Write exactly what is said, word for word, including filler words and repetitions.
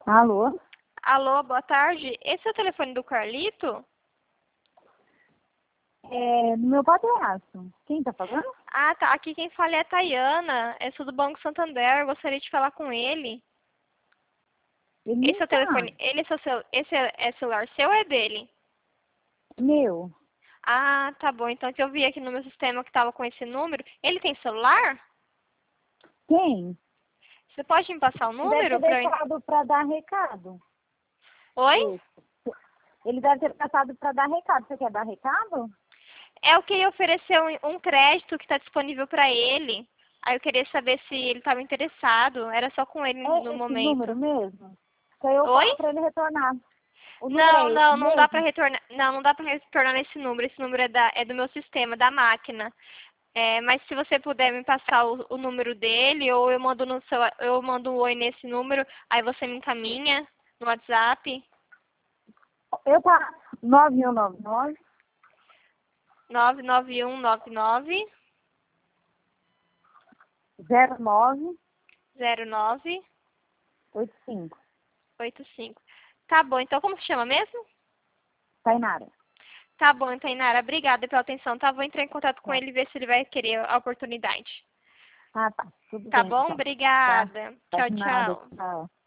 Alô? Alô, boa tarde. Esse é o telefone do Carlito? É, do meu padrasto. Quem tá falando? Ah, tá. Aqui quem fala é a Tayana. Eu sou do Banco Santander. Eu gostaria de falar com ele. Ele Esse é não o tá. telefone. Ele é seu, cel- esse é, é celular seu ou é dele? Meu. Ah, tá bom. Então que eu vi aqui no meu sistema que tava com esse número. Ele tem celular? Quem? Você pode me passar o Ele deve ter número pra eu... deixado pra dar recado. Oi? Esse. Ele deve ter passado pra dar recado. Você quer dar recado? É, eu queria oferecer um, um crédito que está disponível para ele. Aí eu queria saber se ele estava interessado. Era só com ele no É esse número momento. mesmo? Então eu Oi? falo pra ele retornar. O número Não, é esse não, não dá para mesmo? retornar. Não, não dá para retornar nesse número. Esse número é, da, é do meu sistema, da máquina. É, mas se você puder me passar o, o número dele, ou eu mando no seu, eu mando um oi nesse número, aí você me encaminha no WhatsApp. Eu tá. nove um nove nove nove nove um nove nove zero nove zero nove oito cinco. oito cinco. Tá bom, então como se chama mesmo? Tainara. Tá bom, Tainara. Obrigada pela atenção. Tá, vou entrar em contato com Tá. ele e ver se ele vai querer a oportunidade. Ah, tá. Tudo Tá bem, bom? então. Tá? Obrigada. Tá Tchau, de nada. tchau. Tchau.